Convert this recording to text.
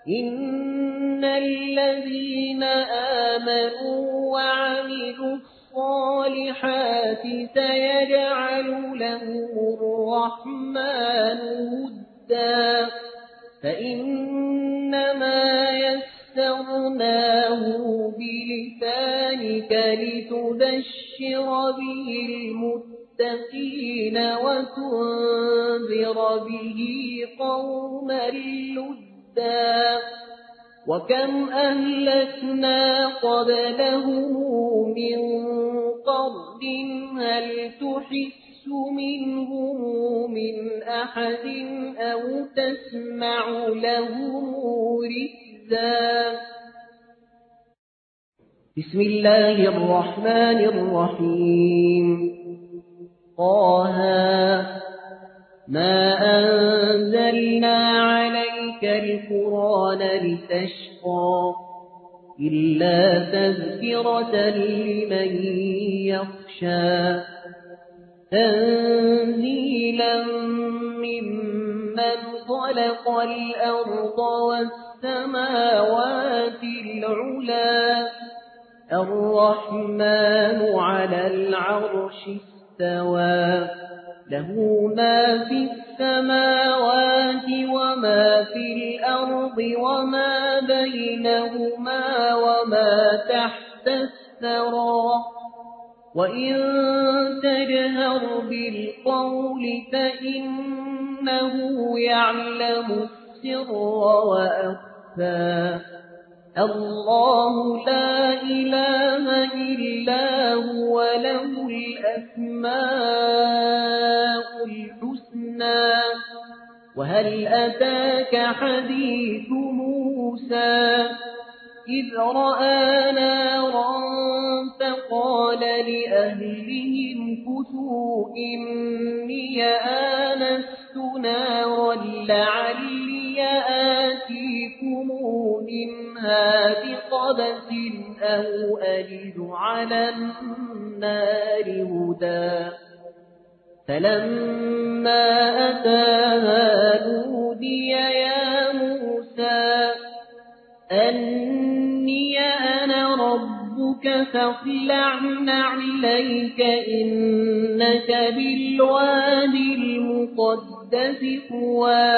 إن الذين آمنوا وعملوا الصالحات سيجعل لهم الرحمن ودا فإنما يسرناه بلسانك لتبشر به المتقين وتنذر به قوما لدا وكم أهلكنا قبلهم من قرن هل تحس منهم من أحد أو تسمع لهم ركزا بسم الله الرحمن الرحيم طه ما أنزلنا عليك القرآن لتشقى إلا تذكرة لمن يخشى تنزيلا ممن خلق الأرض والسماوات العلا الرحمن على العرش استوى له ما في السماوات وما في الأرض وما بينهما وما تحت الثرى وإن تجهر بالقول فإنه يعلم السر وأخفى الله لا إله إلا هو له الأسماء الحسنى وهل أتاك حديث موسى إذ رأى نارا فقال لأهلهم كثوا إني آنست نارا لعلي آتيكم منها بقبس أو أجد على النار هدى فلما أتاها نودي يا موسى أني أنا ربك فاخلع نعليك إنك بالوادي المقدس طوى